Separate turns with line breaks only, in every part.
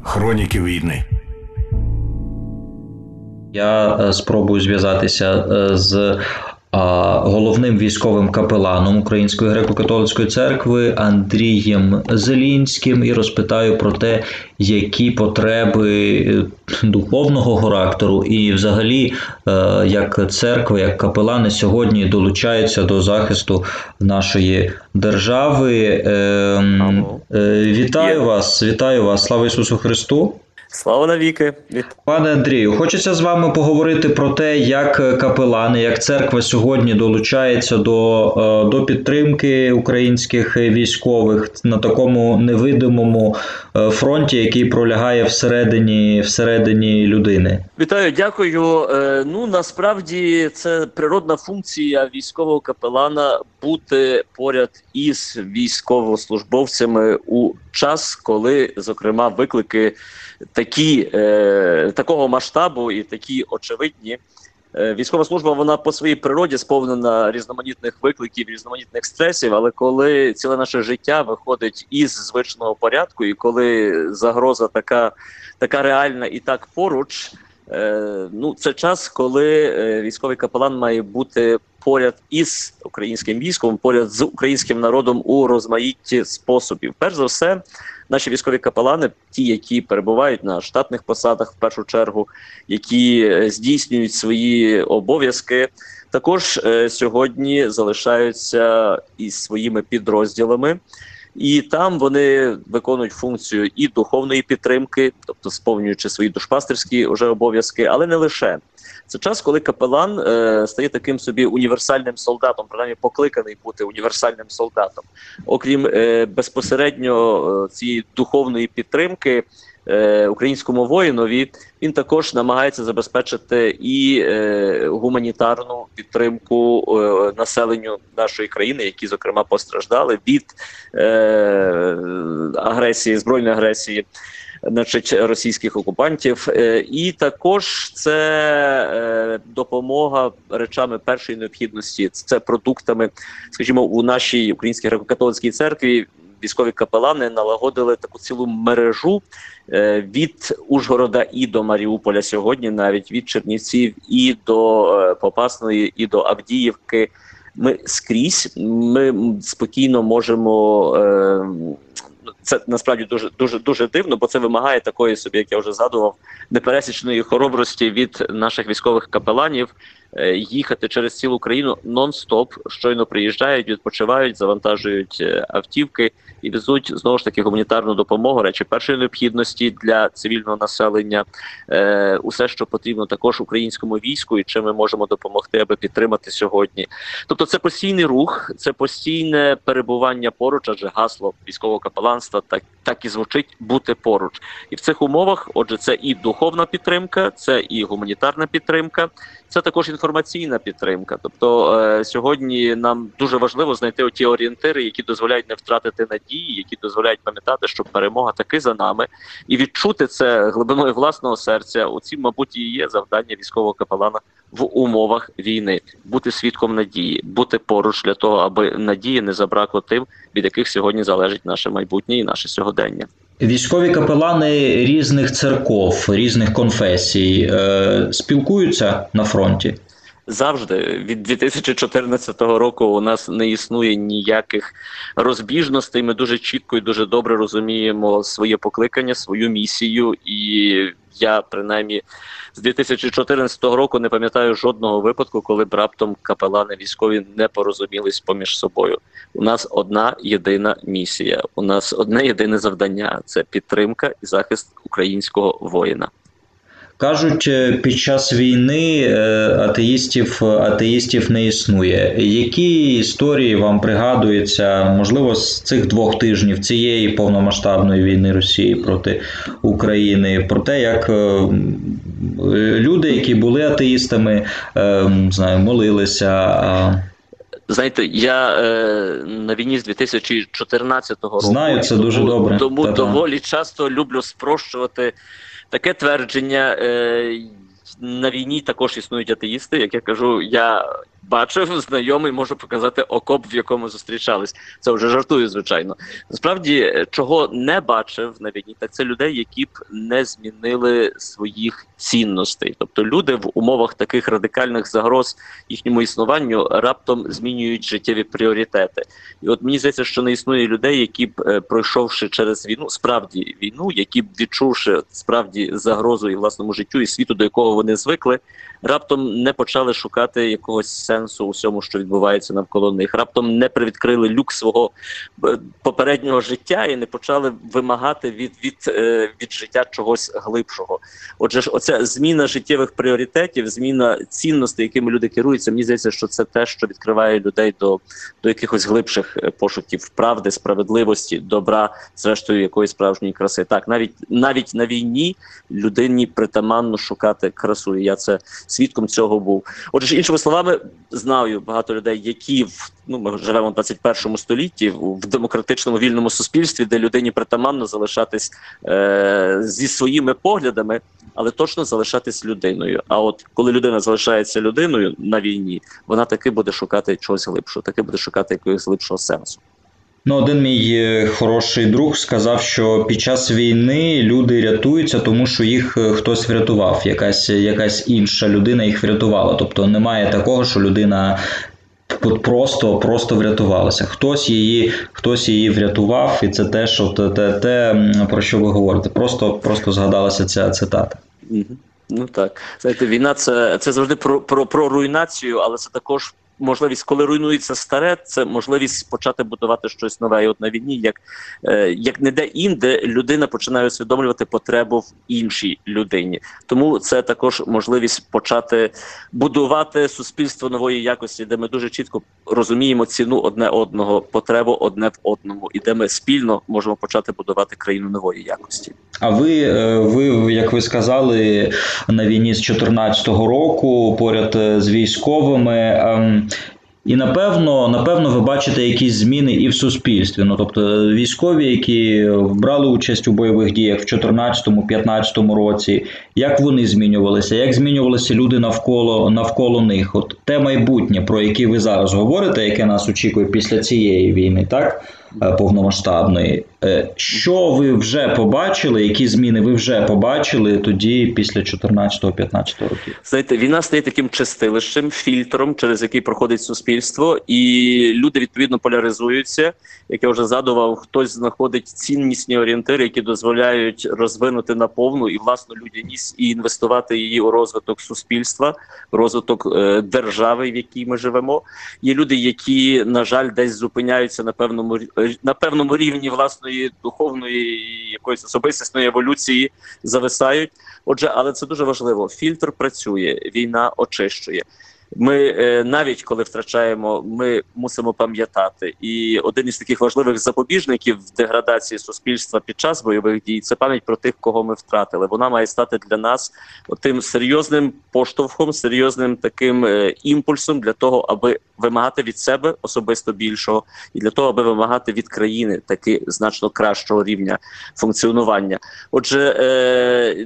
Хроніки війни.
Я спробую зв'язатися з головним військовим капеланом Української греко-католицької церкви Андрієм Зелінським і розпитаю про те, які потреби духовного характеру і взагалі як церква, як капелани сьогодні долучаються до захисту нашої держави. Вітаю вас, слава Ісусу Христу!
Слава навіки!
Пане Андрію, хочеться з вами поговорити про те, як капелани, як церква сьогодні долучається до підтримки українських військових на такому невидимому фронті, який пролягає всередині людини.
Вітаю, дякую. Насправді це природна функція військового капелана бути поряд із військовослужбовцями у час, коли, зокрема, виклики такого масштабу і такі очевидні. Військова служба, вона по своїй природі сповнена різноманітних викликів, різноманітних стресів, але коли ціле наше життя виходить із звичного порядку, і коли загроза така реальна і так поруч, це час, коли військовий капелан має бути поряд із українським військом, поряд з українським народом у розмаїтті способів. Перш за все, наші військові капелани, ті, які перебувають на штатних посадах в першу чергу, які здійснюють свої обов'язки, також сьогодні залишаються із своїми підрозділами. І там вони виконують функцію і духовної підтримки, тобто сповнюючи свої душпастерські вже обов'язки, але не лише. Це час, коли капелан стає таким собі універсальним солдатом, принаймні покликаний бути універсальним солдатом. Окрім безпосередньо цієї духовної підтримки українському воїнові, він також намагається забезпечити і гуманітарну підтримку населенню нашої країни, які, зокрема, постраждали від збройної агресії, російських окупантів. І також це допомога речами першої необхідності, це продуктами. Скажімо, у нашій Українській греко-католицькій церкві військові капелани налагодили таку цілу мережу від Ужгорода і до Маріуполя сьогодні, навіть від Чернівців і до Попасної, і до Авдіївки. Ми скрізь, ми спокійно можемо... Це насправді дуже дивно, бо це вимагає такої собі, як я вже згадував, непересічної хоробрості від наших військових капеланів їхати через цілу країну нон-стоп, щойно приїжджають, відпочивають, завантажують автівки і везуть, знову ж таки, гуманітарну допомогу, речі першої необхідності для цивільного населення, усе, що потрібно також українському війську і чим ми можемо допомогти, аби підтримати сьогодні. Тобто це постійний рух, це постійне перебування поруч, адже гасло військового капеланства так і звучить – бути поруч. І в цих умовах, отже, це і духовна підтримка, це і гуманітарна підтримка, це також інформаційна підтримка. Тобто сьогодні нам дуже важливо знайти оті орієнтири, які дозволяють не втратити надії, які дозволяють пам'ятати, що перемога таки за нами. І відчути це глибиною власного серця. Оці, мабуть, і є завдання військового капелана в умовах війни. Бути свідком надії, бути поруч для того, аби надії не забракло тим, від яких сьогодні залежить наше майбутнє і наше сьогодення.
Військові капелани різних церков, різних конфесій спілкуються на фронті?
Завжди. Від 2014 року у нас не існує ніяких розбіжностей. Ми дуже чітко і дуже добре розуміємо своє покликання, свою місію. І я, принаймні, з 2014 року не пам'ятаю жодного випадку, коли б раптом капелани військові не порозумілись поміж собою. У нас одна єдина місія, у нас одне єдине завдання – це підтримка і захист українського воїна.
Кажуть, під час війни атеїстів не існує. Які історії вам пригадуються, можливо, з цих 2 тижнів цієї повномасштабної війни Росії проти України, про те, як люди, які були атеїстами, молилися?
Знаєте, я на війні з 2014 року.
Знаю, це дуже добре.
Тому доволі часто люблю спрощувати таке твердження. На війні також існують атеїсти. Як я кажу, я бачив, знайомий, можу показати окоп, в якому зустрічались. Це вже жартую, звичайно. Насправді, чого не бачив на війні, так це людей, які б не змінили своїх цінностей. Тобто люди в умовах таких радикальних загроз їхньому існуванню раптом змінюють життєві пріоритети. І от мені здається, що не існує людей, які б, пройшовши через війну, справді війну, які б відчувши справді загрозу і власному життю, і світу, до якого вони звикли, раптом не почали шукати якогось сенсу у всьому, що відбувається навколо них. Раптом не привідкрили люк свого попереднього життя і не почали вимагати від життя чогось глибшого. Отже ж, оця зміна життєвих пріоритетів, зміна цінностей, якими люди керуються, мені здається, що це те, що відкриває людей до якихось глибших пошуків правди, справедливості, добра, зрештою якоїсь справжньої краси. Так, навіть на війні людині притаманно шукати красу. І я це свідком цього був. Отже, іншими словами, знаю багато людей, які ми живемо в 21 столітті, в демократичному вільному суспільстві, де людині притаманно залишатись зі своїми поглядами, але точно залишатись людиною. А от коли людина залишається людиною на війні, вона таки буде шукати чогось глибшого, таки буде шукати якогось глибшого сенсу.
Один мій хороший друг сказав, що під час війни люди рятуються, тому що їх хтось врятував, якась інша людина їх врятувала. Тобто немає такого, що людина просто врятувалася. Хтось її врятував, і це теж те, про що ви говорите. Просто згадалася ця цитата.
Ну так. Знаєте, війна – це завжди про руйнацію, але це також можливість, коли руйнується старе, це можливість почати будувати щось нове. І от на війні, як не де-інде, людина починає усвідомлювати потребу в іншій людині. Тому це також можливість почати будувати суспільство нової якості, де ми дуже чітко розуміємо ціну одне одного, потребу одне в одному, і де ми спільно можемо почати будувати країну нової якості.
А ви, як ви сказали, на війні з 2014 року, поряд з військовими, і напевно ви бачите якісь зміни і в суспільстві. Тобто військові, які брали участь у бойових діях в 2014-2015 році, як вони змінювалися, як змінювалися люди навколо них? От те майбутнє, про яке ви зараз говорите, яке нас очікує після цієї війни, так? Повномасштабної. Що ви вже побачили, які зміни ви вже побачили тоді після 2014-2015 років?
Знаєте, війна стає таким чистилищем, фільтром, через який проходить суспільство, і люди, відповідно, поляризуються. Як я вже згадував, хтось знаходить ціннісні орієнтири, які дозволяють розвинути наповну і власну людяність, і інвестувати її у розвиток суспільства, розвиток держави, в якій ми живемо. Є люди, які, на жаль, десь зупиняються на певному рівні власної духовної якоїсь особистісної еволюції, зависають. Отже, але це дуже важливо. Фільтр працює, війна очищує. Ми навіть коли втрачаємо, ми мусимо пам'ятати. І один із таких важливих запобіжників деградації суспільства під час бойових дій – це пам'ять про тих, кого ми втратили. Вона має стати для нас тим серйозним поштовхом, серйозним таким імпульсом для того, аби вимагати від себе особисто більшого, і для того, аби вимагати від країни таки значно кращого рівня функціонування. Отже,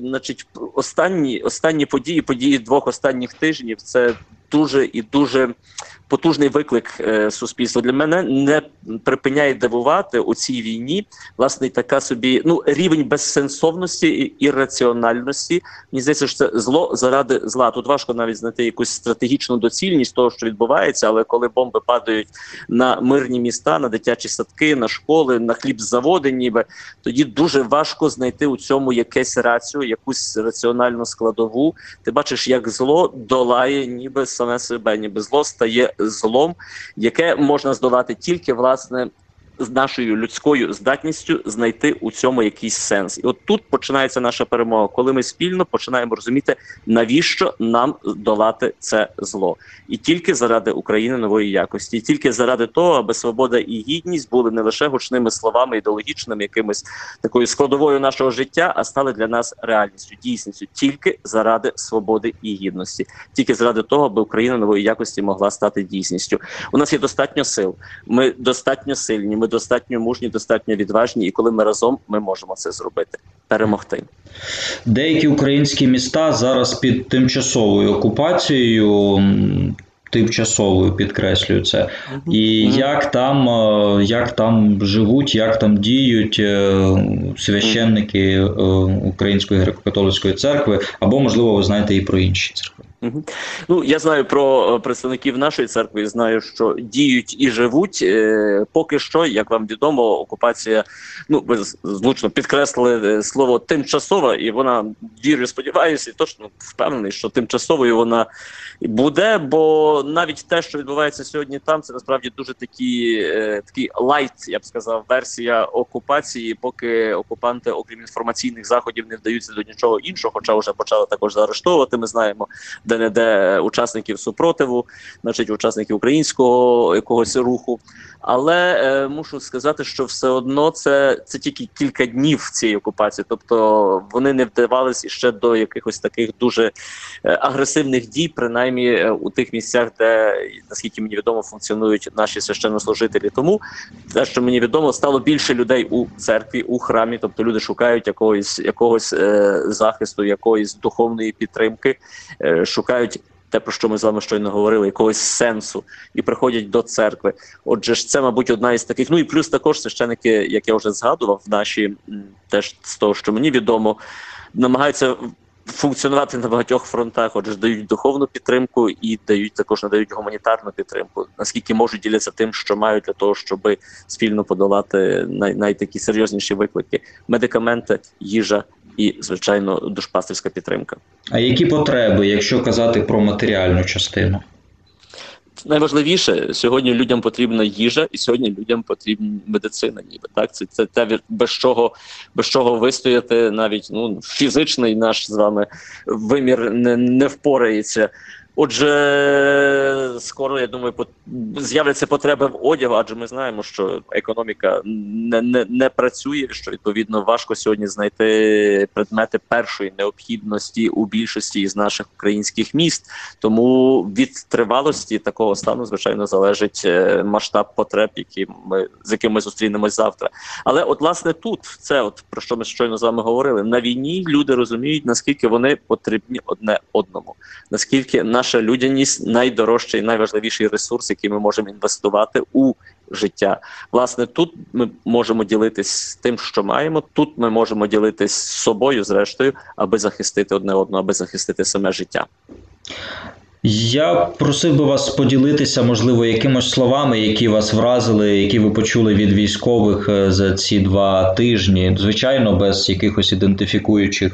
останні події 2 останніх тижнів – це дуже і дуже потужний виклик суспільства. Для мене не припиняє дивувати у цій війні, власне, така собі, рівень безсенсовності і ірраціональності. Мені здається, що це зло заради зла. Тут важко навіть знайти якусь стратегічну доцільність того, що відбувається, але коли бомби падають на мирні міста, на дитячі садки, на школи, на хлібзаводи ніби, тоді дуже важко знайти у цьому якесь рацію, якусь раціональну складову. Ти бачиш, як зло долає ніби саме себе, ніби зло стає злом, яке можна здолати тільки, власне, з нашою людською здатністю знайти у цьому якийсь сенс. І от тут починається наша перемога, коли ми спільно починаємо розуміти, навіщо нам долати це зло. І тільки заради України нової якості, і тільки заради того, аби свобода і гідність були не лише гучними словами, ідеологічними, якимось такою складовою нашого життя, а стали для нас реальністю, дійсністю. Тільки заради свободи і гідності. Тільки заради того, аби Україна нової якості могла стати дійсністю. У нас є достатньо сил, ми достатньо сильні, ми достатньо мужні, достатньо відважні, і коли ми разом, ми можемо це зробити, перемогти.
Деякі українські міста зараз під тимчасовою окупацією. тимчасовою, підкреслюю це. І як там живуть, як там діють священники Української греко-католицької церкви, або, можливо, ви знаєте і про інші церкви.
Ну, я знаю про представників нашої церкви, знаю, що діють і живуть. Поки що, як вам відомо, окупація, ну, ви влучно підкреслили слово «тимчасова», і вона, вірю, сподіваюся, і точно впевнений, що тимчасовою вона буде, бо навіть те, що відбувається сьогодні там, це насправді дуже такий лайт, я б сказав, версія окупації, поки окупанти, окрім інформаційних заходів, не вдаються до нічого іншого, хоча вже почали також заарештовувати, ми знаємо, де учасників супротиву, значить учасників українського якогось руху. Але мушу сказати, що все одно це тільки кілька днів цієї окупації. Тобто вони не вдавалися ще до якихось таких дуже агресивних дій, принаймні у тих місцях, де, наскільки мені відомо, функціонують наші священнослужителі. Тому те, що мені відомо, стало більше людей у церкві, у храмі. Тобто люди шукають якогось захисту, якоїсь духовної підтримки, шукають те, про що ми з вами щойно говорили, якогось сенсу, і приходять до церкви. Отже ж, це, мабуть, одна із таких. Ну і плюс також священики, як я вже згадував, наші, теж з того, що мені відомо, намагаються функціонувати на багатьох фронтах. Отже, дають духовну підтримку і також надають гуманітарну підтримку. Наскільки можуть, діляться тим, що мають для того, щоб спільно подолати найтакі серйозніші виклики. Медикаменти, їжа і, звичайно, душпастерська підтримка. А які потреби, якщо казати про матеріальну частину? Найважливіше, сьогодні людям потрібна їжа, і сьогодні людям потрібна медицина. Ніби так, це те, без чого вистояти, навіть фізичний наш з вами вимір не впорається. Отже, скоро, я думаю, з'являться потреби в одягу, адже ми знаємо, що економіка не працює, що, відповідно, важко сьогодні знайти предмети першої необхідності у більшості із наших українських міст. Тому від тривалості такого стану, звичайно, залежить масштаб потреб, з якими ми зустрінемось завтра. Але, власне, тут, про що ми щойно з вами говорили, на війні люди розуміють, наскільки вони потрібні одне одному, наскільки наша людяність – найдорожчий і найважливіший ресурс, який ми можемо інвестувати у життя. Власне, тут ми можемо ділитись тим, що маємо, тут ми можемо ділитись з собою, зрештою, аби захистити одне одного, аби захистити саме життя. Я просив би вас поділитися, можливо, якимось словами, які вас вразили, які ви почули від військових за ці 2 тижні. Звичайно, без якихось ідентифікуючих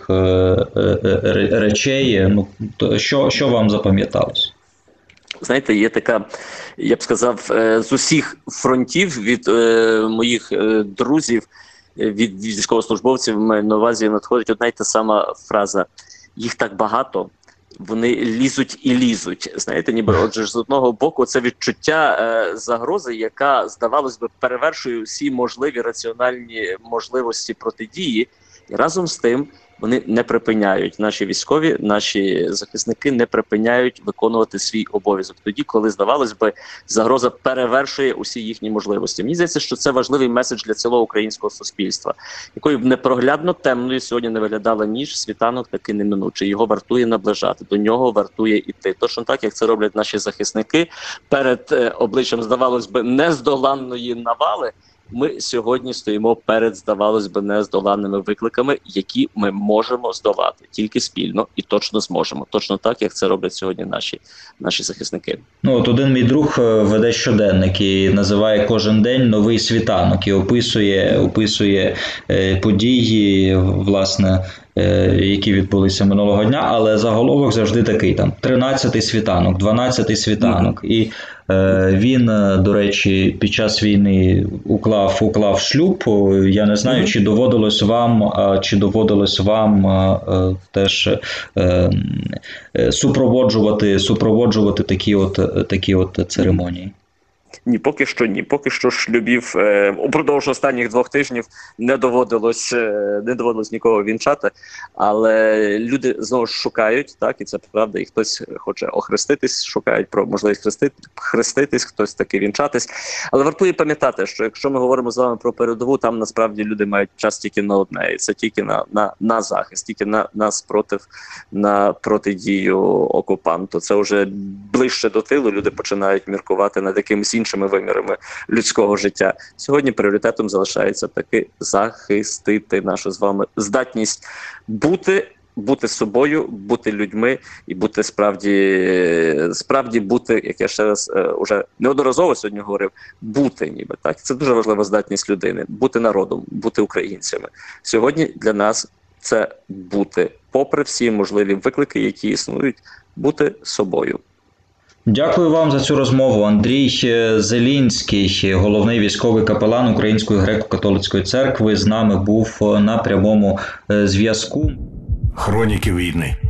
речей. Що вам запам'яталось? Знаєте, є така, я б сказав, з усіх фронтів від моїх друзів, від військовослужбовців, на увазі надходить одна й та сама фраза: їх так багато, вони лізуть і лізуть. Знаєте, ніби, отже ж, з одного боку, це відчуття загрози, яка, здавалось би, перевершує всі можливі раціональні можливості протидії, і разом з тим вони не припиняють, наші військові, наші захисники не припиняють виконувати свій обов'язок тоді, коли, здавалось би, загроза перевершує усі їхні можливості. Мені здається, що це важливий меседж для цілого українського суспільства, якою б непроглядно темною сьогодні не виглядала ніч, світанок таки неминучий. Його вартує наближати, до нього вартує іти. Точно так, як це роблять наші захисники перед обличчям, здавалось би, нездоланної навали. Ми сьогодні стоїмо перед, здавалось би, нездоланними викликами, які ми можемо здолати тільки спільно і точно зможемо. Точно так, як це роблять сьогодні наші захисники. Один мій друг веде щоденник і називає кожен день новий світанок і описує події, власне, які відбулися минулого дня, але заголовок завжди такий, 13-й світанок, 12-й світанок. І він, до речі, під час війни уклав шлюб. Я не знаю, чи доводилось вам теж супроводжувати такі от церемонії. Ні, поки що ні. Поки що шлюбів упродовж останніх 2 тижнів не доводилось нікого вінчати, але люди знову ж шукають, так, і це правда, і хтось хоче охреститись, шукають про можливість хреститись, хтось таки вінчатись. Але вартує пам'ятати, що якщо ми говоримо з вами про передову, там насправді люди мають час тільки на одне, і це тільки на захист, тільки на спротив, на протидію окупанту. Це вже ближче до тилу, люди починають міркувати над якимись іншими вимірами людського життя. Сьогодні пріоритетом залишається таки захистити нашу з вами здатність бути собою, бути людьми і бути справді бути, як я ще раз уже неодноразово сьогодні говорив, бути ніби, так. Це дуже важлива здатність людини, бути народом, бути українцями. Сьогодні для нас це бути, попри всі можливі виклики, які існують, бути собою.
Дякую вам за цю розмову. Андрій Зелінський, головний військовий капелан Української греко-католицької церкви, з нами був на прямому зв'язку.
Хроніки війни.